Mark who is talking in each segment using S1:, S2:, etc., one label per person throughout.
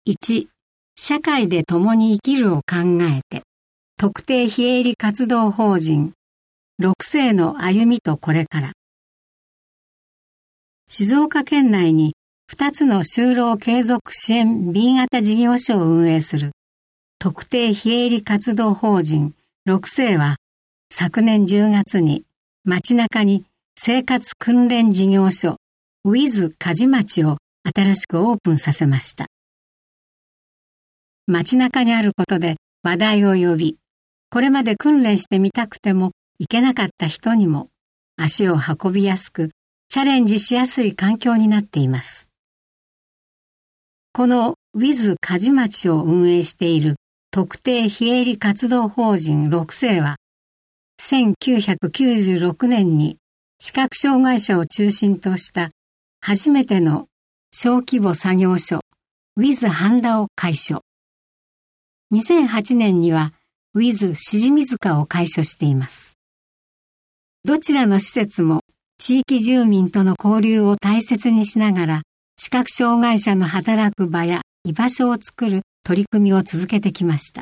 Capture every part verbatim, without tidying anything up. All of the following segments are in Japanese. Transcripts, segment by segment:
S1: いち、社会で共に生きるを考えて、特定非営利活動法人ろく世の歩みとこれから。静岡県内にふたつの就労継続支援 B 型事業所を運営する特定非営利活動法人ろく世は昨年じゅうがつに街中に生活訓練事業所 ウィズ 梶町を新しくオープンさせました。街中にあることで話題を呼び、これまで訓練してみたくても行けなかった人にも足を運びやすくチャレンジしやすい環境になっています。この ウィズ 梶町を運営している特定非営利活動法人ろく世はせんきゅうひゃくきゅうじゅうろくねんに視覚障害者を中心とした初めての小規模作業所 ウィズ 半田を開所。にせんはちねんには ウィズ しじみ塚を開所しています。どちらの施設も地域住民との交流を大切にしながら視覚障害者の働く場や居場所を作る取り組みを続けてきました。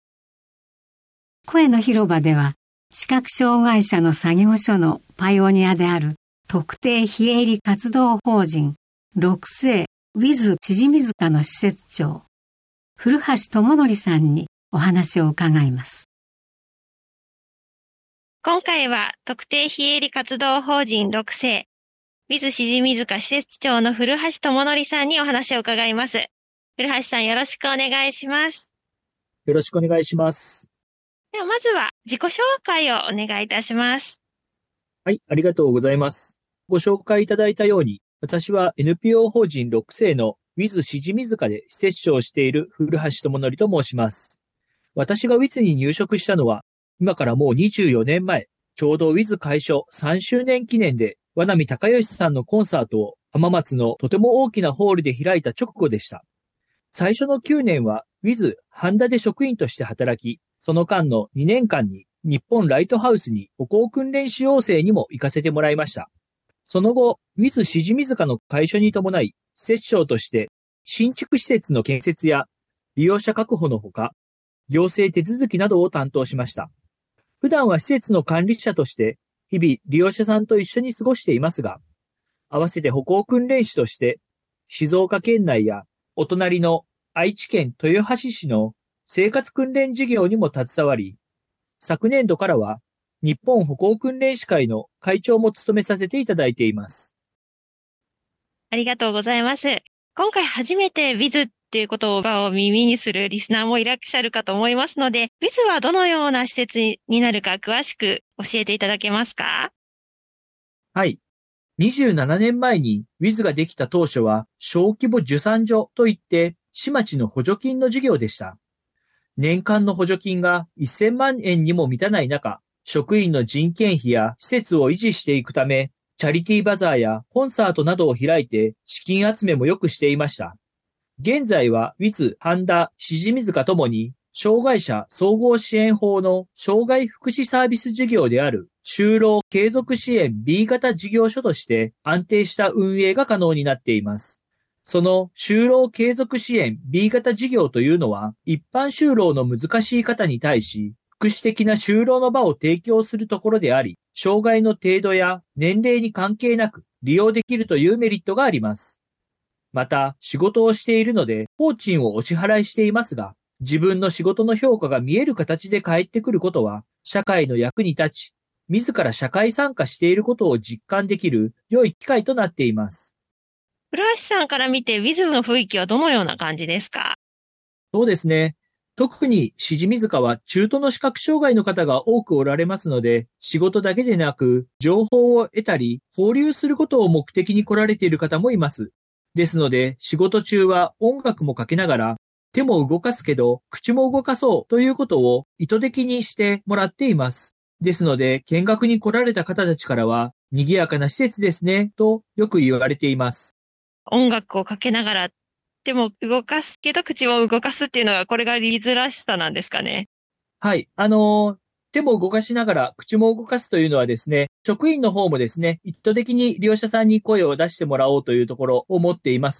S1: 声の広場では視覚障害者の作業所のパイオニアである特定非営利活動法人ろく世 ウィズ しじみ塚の施設長古橋智則さんにお話を伺います。
S2: 今回は特定非営利活動法人ろく世 ウィズ しじみ塚施設長の古橋智則さんにお話を伺います。古橋さん、よろしくお願いします。
S3: よろしくお願いします。
S2: ではまずは自己紹介をお願いいたします。
S3: はい、ありがとうございます。ご紹介いただいたように、私は エヌピーオー 法人ろく世のウィズ しじみ塚で施設長をしている古橋智則と申します。私が ウィズ に入職したのは、今からもうにじゅうよねんまえ、ちょうど ウィズ 開所さんしゅうねん記念で、和波隆義さんのコンサートを浜松のとても大きなホールで開いた直後でした。最初のきゅうねんは ウィズ 半田で職員として働き、その間のにねんかんに日本ライトハウスに歩行訓練士養成にも行かせてもらいました。その後、ウィズ しじみ塚の開所に伴い、施設長として新築施設の建設や利用者確保のほか、行政手続きなどを担当しました。普段は施設の管理者として日々利用者さんと一緒に過ごしていますが、合わせて歩行訓練士として静岡県内やお隣の愛知県豊橋市の生活訓練事業にも携わり、昨年度からは日本歩行訓練士会の会長も務めさせていただいています。
S2: ありがとうございます。今回初めて ウィズ っていう言葉を耳にするリスナーもいらっしゃるかと思いますので、ウィズ はどのような施設になるか詳しく教えていただけますか？
S3: はい。にじゅうななねんまえに ウィズ ができた当初は小規模受産所といって市町の補助金の事業でした。年間の補助金がせんまんえんにも満たない中、職員の人件費や施設を維持していくため、チャリティーバザーやコンサートなどを開いて資金集めもよくしていました。現在は ウィズ 半田、しじみ塚ともに障害者総合支援法の障害福祉サービス事業である就労継続支援 B 型事業所として安定した運営が可能になっています。その就労継続支援 B 型事業というのは一般就労の難しい方に対し福祉的な就労の場を提供するところであり、障害の程度や年齢に関係なく利用できるというメリットがあります。また、仕事をしているので、工賃をお支払いしていますが、自分の仕事の評価が見える形で返ってくることは、社会の役に立ち、自ら社会参加していることを実感できる良い機会となっています。
S2: 古橋さんから見て ウィズ の雰囲気はどのような感じですか？
S3: そうですね。特にしじみ塚は中途の視覚障害の方が多くおられますので、仕事だけでなく、情報を得たり、交流することを目的に来られている方もいます。ですので、仕事中は音楽もかけながら、手も動かすけど、口も動かそうということを意図的にしてもらっています。ですので、見学に来られた方たちからは、賑やかな施設ですね、とよく言われています。
S2: 音楽をかけながら、手も動かすけど口も動かすっていうのが、これがリズらしさなんですかね。
S3: はい。あのー、手も動かしながら口も動かすというのはですね、職員の方もですね、意図的に利用者さんに声を出してもらおうというところを持っています。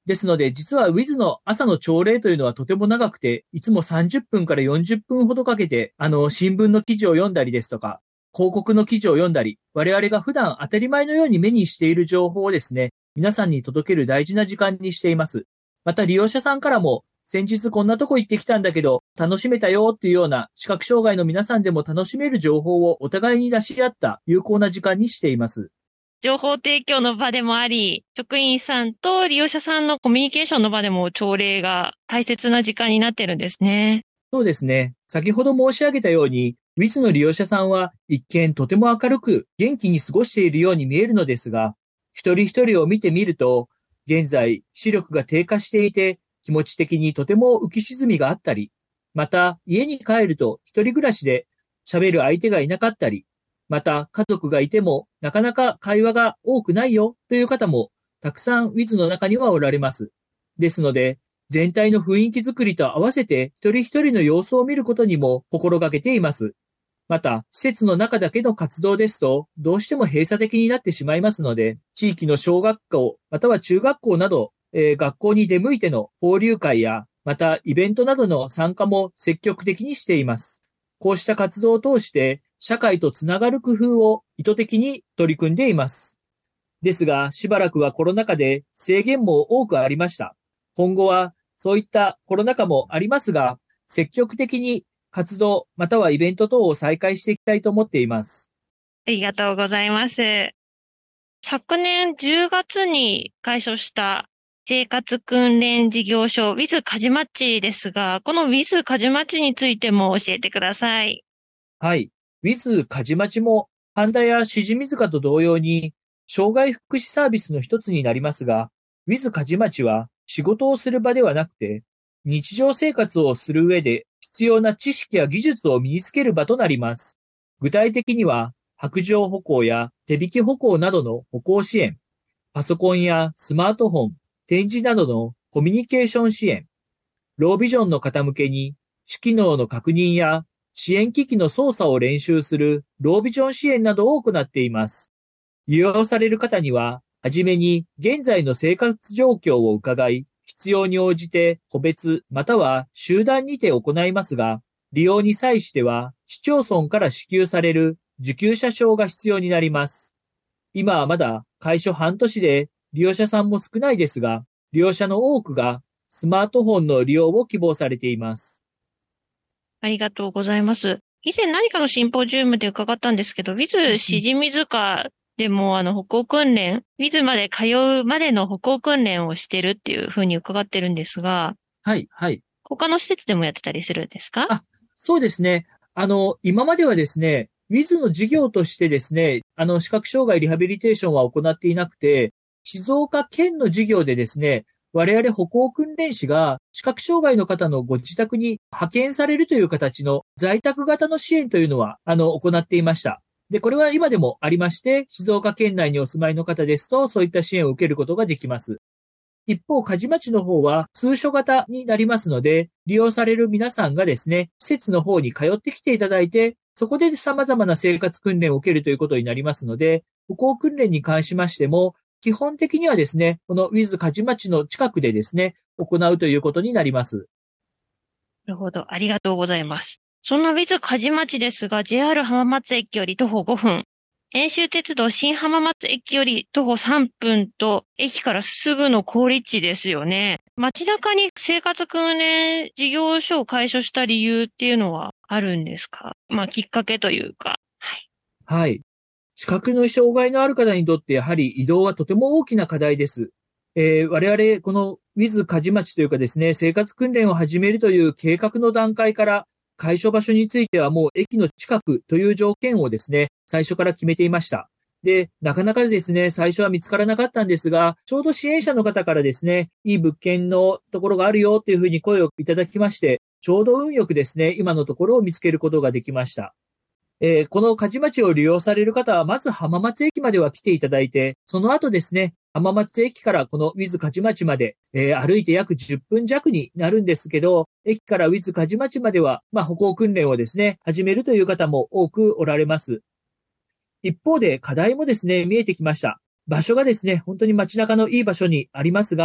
S3: ですので、実は ウィズ の朝の朝礼というのはとても長くて、いつもさんじゅっぷんからよんじゅっぷんほどかけて、あの、新聞の記事を読んだりですとか、広告の記事を読んだり、我々が普段当たり前のように目にしている情報をですね、皆さんに届ける大事な時間にしています。また利用者さんからも、先日こんなとこ行ってきたんだけど、楽しめたよっていうような視覚障害の皆さんでも楽しめる情報をお互いに出し合った有効な時間にしています。
S2: 情報提供の場でもあり、職員さんと利用者さんのコミュニケーションの場でも朝礼が大切な時間になってるんですね。
S3: そうですね。先ほど申し上げたように、ウィズ の利用者さんは一見とても明るく元気に過ごしているように見えるのですが、一人一人を見てみると、現在視力が低下していて気持ち的にとても浮き沈みがあったり、また家に帰ると一人暮らしで喋る相手がいなかったり、また家族がいてもなかなか会話が多くないよという方もたくさん ウィズ の中にはおられます。ですので、全体の雰囲気づくりと合わせて一人一人の様子を見ることにも心がけています。また、施設の中だけの活動ですと、どうしても閉鎖的になってしまいますので、地域の小学校、または中学校など、えー、学校に出向いての交流会や、またイベントなどの参加も積極的にしています。こうした活動を通して、社会とつながる工夫を意図的に取り組んでいます。ですが、しばらくはコロナ禍で制限も多くありました。今後は、そういったコロナ禍もありますが、積極的に活動またはイベント等を再開していきたいと思っています。
S2: ありがとうございます。昨年じゅうがつに開所した生活訓練事業所 ウィズ カジマッチですが、この ウィズ カジマッチについても教えてください。
S3: はい。ウィズ カジマッチも半田やしじみずかと同様に障害福祉サービスの一つになりますが、ウィズ カジマッチは仕事をする場ではなくて、日常生活をする上で必要な知識や技術を身につける場となります。具体的には、白状歩行や手引き歩行などの歩行支援、パソコンやスマートフォン、点字などのコミュニケーション支援、ロービジョンの方向けに主機能の確認や支援機器の操作を練習するロービジョン支援などを行っています。利用される方には、はじめに現在の生活状況を伺い、必要に応じて個別または集団にて行いますが、利用に際しては市町村から支給される受給者証が必要になります。今はまだ開所半年で利用者さんも少ないですが、利用者の多くがスマートフォンの利用を希望されています。
S2: ありがとうございます。以前何かのシンポジウムで伺ったんですけど、ウィズ しじみずかでもあの歩行訓練、ウィズ まで通うまでの歩行訓練をしてるっていうふうに伺ってるんですが、
S3: はい、はい。
S2: 他の施設でもやってたりするんですか？
S3: あ、そうですね。あの、今まではですね、ウィズ の事業としてですね、あの、視覚障害リハビリテーションは行っていなくて、静岡県の事業でですね、我々歩行訓練士が視覚障害の方のご自宅に派遣されるという形の在宅型の支援というのは、あの、行っていました。で、これは今でもありまして、静岡県内にお住まいの方ですと、そういった支援を受けることができます。一方、梶町の方は通所型になりますので、利用される皆さんがですね、施設の方に通ってきていただいて、そこで様々な生活訓練を受けるということになりますので、歩行訓練に関しましても、基本的にはですね、このウィズ梶町の近くでですね、行うということになります。
S2: なるほど。ありがとうございます。そんなウィズ梶町ですが、ジェイアール 浜松駅より徒歩ごふん、遠州鉄道新浜松駅より徒歩さんぷんと、駅からすぐの好立地ですよね。街中に生活訓練事業所を開所した理由っていうのはあるんですか？まあ、きっかけというか。はい。
S3: はい。視覚の障害のある方にとってやはり移動はとても大きな課題です。えー、我々このウィズ梶町というかですね、生活訓練を始めるという計画の段階から開所場所についてはもう駅の近くという条件をですね、最初から決めていました。で、なかなかですね、最初は見つからなかったんですが、ちょうど支援者の方からですね、いい物件のところがあるよっていうふうに声をいただきまして、ちょうど運よくですね、今のところを見つけることができました。えー、この梶町を利用される方は、まず浜松駅までは来ていただいて、その後ですね、浜松駅からこのウィズ梶町まで、えー、歩いて約じゅっぷん弱になるんですけど、駅からウィズ梶町までは、まあ、歩行訓練をですね、始めるという方も多くおられます。一方で課題もですね、見えてきました。場所がですね、本当に街中のいい場所にありますが、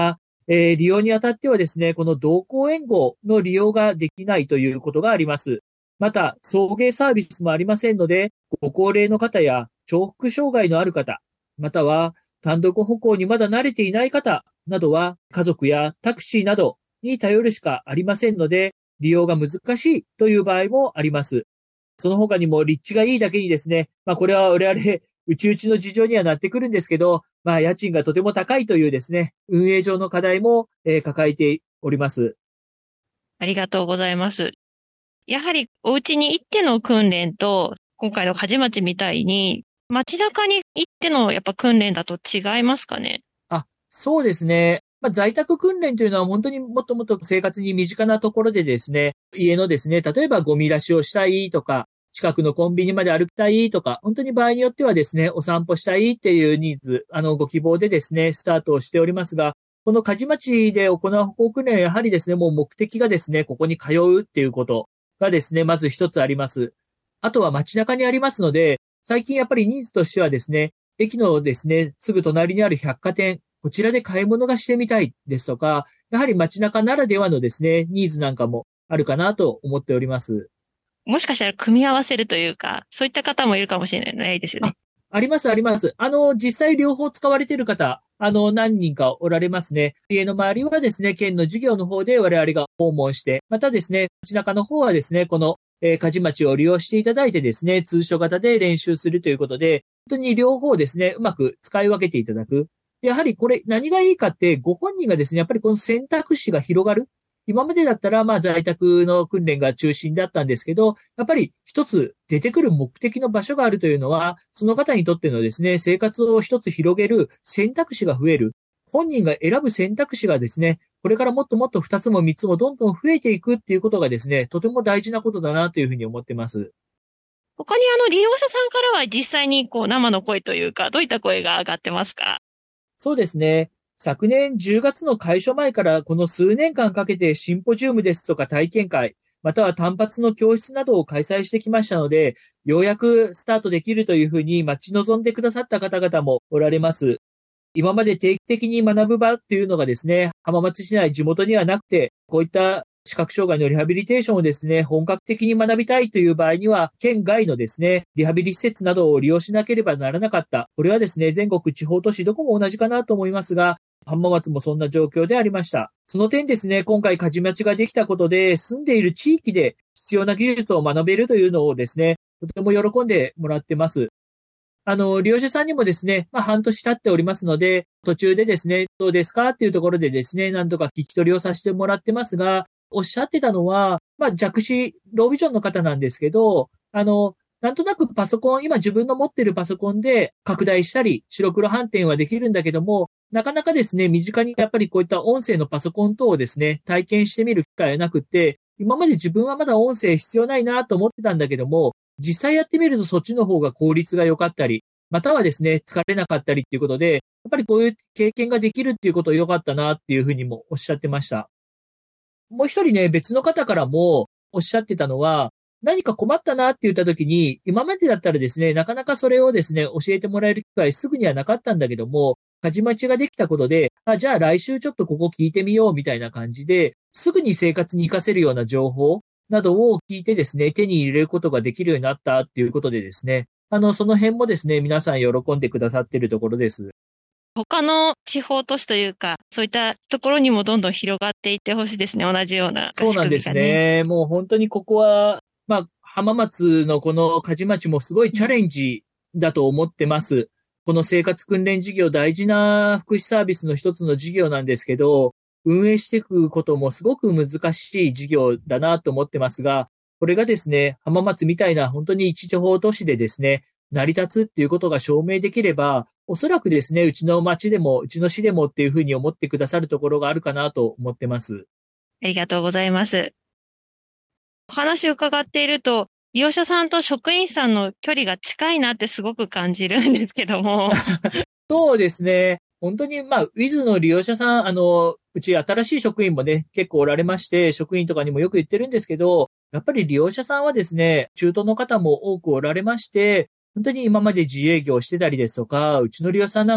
S3: えー、利用にあたってはですね、この同行援護の利用ができないということがあります。また、送迎サービスもありませんので、ご高齢の方や重複障害のある方、または単独歩行にまだ慣れていない方などは、家族やタクシーなどに頼るしかありませんので、利用が難しいという場合もあります。その他にも立地がいいだけにですね、まあこれは我々、うちうちの事情にはなってくるんですけど、まあ家賃がとても高いというですね、運営上の課題も、えー、抱えております。
S2: ありがとうございます。やはりお家に行っての訓練と、今回の梶町みたいに、街中に行ってのやっぱ訓練だと違いますかね？
S3: あ、そうですね。まあ、在宅訓練というのは本当にもっともっと生活に身近なところでですね、家のですね、例えばゴミ出しをしたいとか、近くのコンビニまで歩きたいとか、本当に場合によってはですね、お散歩したいっていうニーズ、あの、ご希望でですね、スタートをしておりますが、この梶町で行う歩行訓練はやはりですね、もう目的がですね、ここに通うっていうことがですね、まず一つあります。あとは街中にありますので、最近やっぱりニーズとしてはですね、駅のですね、すぐ隣にある百貨店、こちらで買い物がしてみたいですとか、やはり街中ならではのですね、ニーズなんかもあるかなと思っております。
S2: もしかしたら組み合わせるというか、そういった方もいるかもしれないですよね。
S3: あ、あります、あります。あの、実際両方使われている方、あの、何人かおられますね。家の周りはですね、県の事業の方で我々が訪問して、またですね、街中の方はですね、この、えー、梶町を利用していただいてですね、通所型で練習するということで、本当に両方ですね、うまく使い分けていただく。やはりこれ何がいいかって、ご本人がですね、やっぱりこの選択肢が広がる。今までだったら、まあ在宅の訓練が中心だったんですけど、やっぱり一つ出てくる目的の場所があるというのは、その方にとってのですね、生活を一つ広げる選択肢が増える。本人が選ぶ選択肢がですね、これからもっともっと二つも三つもどんどん増えていくっていうことがですね、とても大事なことだなというふうに思ってます。
S2: 他にあの利用者さんからは実際にこう生の声というか、どういった声が上がってますか？
S3: そうですね。昨年じゅうがつの開所前からこの数年間かけてシンポジウムですとか体験会、または単発の教室などを開催してきましたので、ようやくスタートできるというふうに待ち望んでくださった方々もおられます。今まで定期的に学ぶ場っていうのがですね、浜松市内地元にはなくて、こういった視覚障害のリハビリテーションをですね、本格的に学びたいという場合には、県外のですね、リハビリ施設などを利用しなければならなかった。これはですね、全国地方都市どこも同じかなと思いますが、浜松もそんな状況でありました。その点ですね、今回梶町ができたことで、住んでいる地域で必要な技術を学べるというのをですね、とても喜んでもらってます。あの、利用者さんにもですね、まあ半年経っておりますので、途中でですね、どうですかっていうところでですね、なんとか聞き取りをさせてもらってますが、おっしゃってたのは、まあ弱視、ロービジョンの方なんですけど、あの、なんとなくパソコン、今自分の持っているパソコンで拡大したり、白黒反転はできるんだけども、なかなかですね、身近にやっぱりこういった音声のパソコン等をですね、体験してみる機会はなくて、今まで自分はまだ音声必要ないなと思ってたんだけども、実際やってみるとそっちの方が効率が良かったり、またはですね、疲れなかったりっていうことで、やっぱりこういう経験ができるっていうこと良かったなっていうふうにもおっしゃってました。もう一人ね、別の方からもおっしゃってたのは、何か困ったなって言った時に、今までだったらですね、なかなかそれをですね、教えてもらえる機会すぐにはなかったんだけども、梶町ができたことで、あ、じゃあ来週ちょっとここ聞いてみようみたいな感じで、すぐに生活に活かせるような情報などを聞いてですね、手に入れることができるようになったっていうことでですね、あの、その辺もですね、皆さん喜んでくださっているところです。
S2: 他の地方都市というか、そういったところにもどんどん広がっていってほしいですね。同じような仕組みがね。
S3: そうなんですね。もう本当にここは、まあ、浜松のこの梶町もすごいチャレンジだと思ってます。この生活訓練事業、大事な福祉サービスの一つの事業なんですけど、運営していくこともすごく難しい事業だなと思ってますが、これがですね、浜松みたいな本当に一地方都市でですね、成り立つっていうことが証明できれば、おそらくですね、うちの町でも、うちの市でもっていうふうに思ってくださるところがあるかなと思ってます。
S2: ありがとうございます。お話を伺っていると、利用者さんと職員さんの距離が近いなってすごく感じるんですけども。
S3: そうですね。本当に、まあ、ウィズ の利用者さん、あの、うち新しい職員もね、結構おられまして、職員とかにもよく言ってるんですけど、やっぱり利用者さんはですね、中東の方も多くおられまして、本当に今まで自営業してたりですとか、うちの利用者さんなんか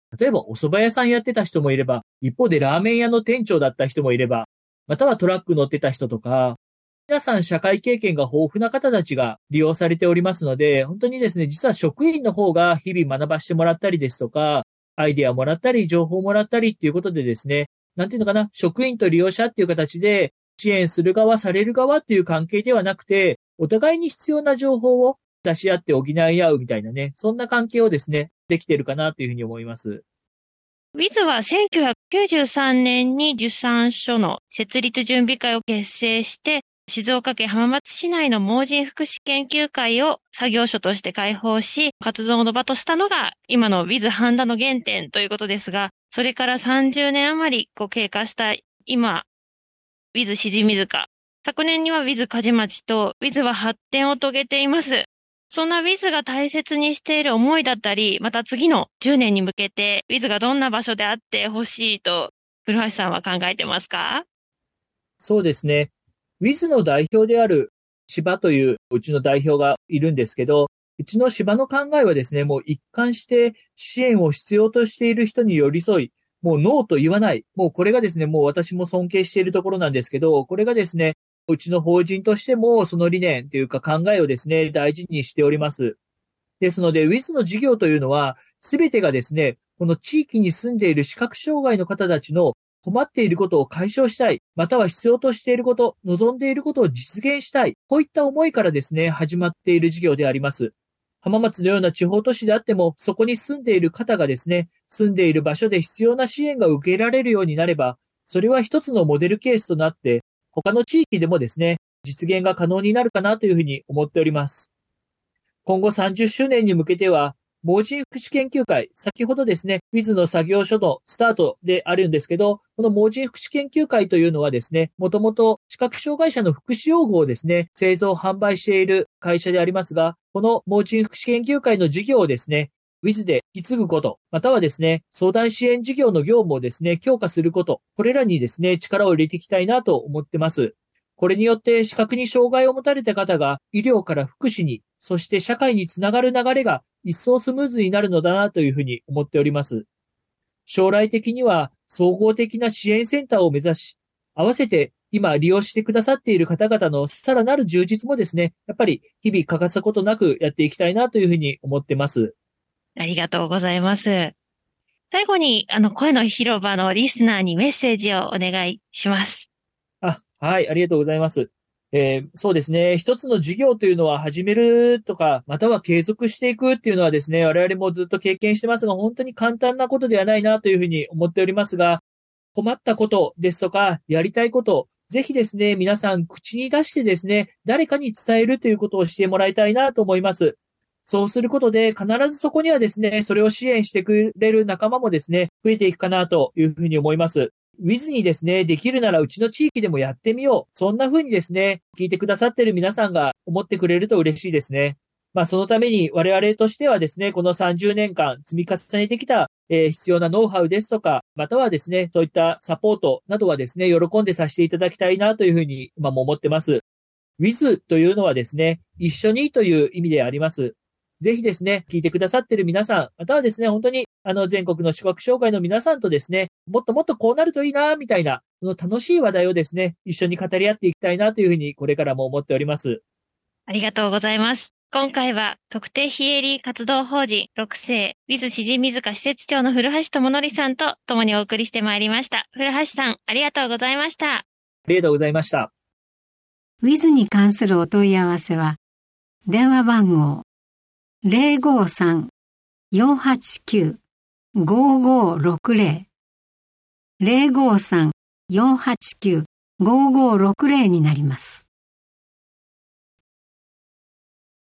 S3: 例えばお蕎麦屋さんやってた人もいれば、一方でラーメン屋の店長だった人もいれば、またはトラック乗ってた人とか、皆さん社会経験が豊富な方たちが利用されておりますので、本当にですね、実は職員の方が日々学ばしてもらったりですとか、アイデアをもらったり、情報をもらったりっていうことでですね、なんていうのかな、職員と利用者っていう形で支援する側、される側っていう関係ではなくて、お互いに必要な情報を出し合って補い合うみたいなね、そんな関係をですね、できているかなというふうに思います。
S2: ウィズ はせんきゅうひゃくきゅうじゅうさんねんに受産所の設立準備会を結成して、静岡県浜松市内の盲人福祉研究会を作業所として開放し、活動の場としたのが今の ウィズ 半田の原点ということですが、それからさんじゅうねん余りこう経過した今、ウィズ しじみずか、昨年には ウィズ 梶町と ウィズ は発展を遂げています。そんな ウィズ が大切にしている思いだったり、また次のじゅうねんに向けて ウィズ がどんな場所であってほしいと古橋さんは考えてますか？
S3: そうですね。ウィズ の代表である芝といううちの代表がいるんですけど、うちの芝の考えはですね、もう一貫して支援を必要としている人に寄り添い、もうノーと言わない。もうこれがですね、もう私も尊敬しているところなんですけど、これがですね、うちの法人としてもその理念というか考えをですね、大事にしております。ですので、ウィズ の事業というのは、すべてがですね、この地域に住んでいる視覚障害の方たちの困っていることを解消したい、または必要としていること、望んでいることを実現したい、こういった思いからですね、始まっている事業であります。浜松のような地方都市であっても、そこに住んでいる方がですね、住んでいる場所で必要な支援が受けられるようになれば、それは一つのモデルケースとなって、他の地域でもですね、実現が可能になるかなというふうに思っております。今後さんじゅっしゅうねんに向けては、盲人福祉研究会、先ほどですね、ウィズ の作業所のスタートであるんですけど、この盲人福祉研究会というのはですね、もともと視覚障害者の福祉用具をですね、製造販売している会社でありますが、この盲人福祉研究会の事業をですね、ウィズ で引き継ぐこと、またはですね、相談支援事業の業務をですね、強化すること、これらにですね、力を入れていきたいなと思ってます。これによって視覚に障害を持たれた方が医療から福祉に、そして社会につながる流れが一層スムーズになるのだなというふうに思っております。将来的には総合的な支援センターを目指し、合わせて今利用してくださっている方々のさらなる充実もですね、やっぱり日々欠かすことなくやっていきたいなというふうに思ってます。
S2: ありがとうございます。最後に、あの、声の広場のリスナーにメッセージをお願いします。
S3: あ、はい、ありがとうございます。えー、そうですね。一つの事業というのは始めるとか、または継続していくっていうのはですね、我々もずっと経験してますが、本当に簡単なことではないなというふうに思っておりますが、困ったことですとか、やりたいこと、ぜひですね、皆さん口に出してですね、誰かに伝えるということをしてもらいたいなと思います。そうすることで、必ずそこにはですね、それを支援してくれる仲間もですね、増えていくかなというふうに思います。ウィズ にですね、できるならうちの地域でもやってみよう。そんな風にですね、聞いてくださっている皆さんが思ってくれると嬉しいですね。まあそのために我々としてはですね、このさんじゅうねんかん積み重ねてきた、えー、必要なノウハウですとか、またはですね、そういったサポートなどはですね、喜んでさせていただきたいなというふうに今も思ってます。ウィズ というのはですね、一緒にという意味であります。ぜひですね、聞いてくださっている皆さん、またはですね、本当に、あの、全国の視覚障害の皆さんとですね、もっともっとこうなるといいな、みたいな、その楽しい話題をですね、一緒に語り合っていきたいなというふうに、これからも思っております。
S2: ありがとうございます。今回は、特定非営利活動法人ろく世、ウィズ しじみずか施設長の古橋智則さんと共にお送りしてまいりました。古橋さん、ありがとうございました。
S3: ありがとうございました。
S1: ウィズ に関するお問い合わせは、電話番号ゼロごさん よんはちきゅう ごごろくゼロ ゼロごさん よんはちきゅう ごごろくゼロになります。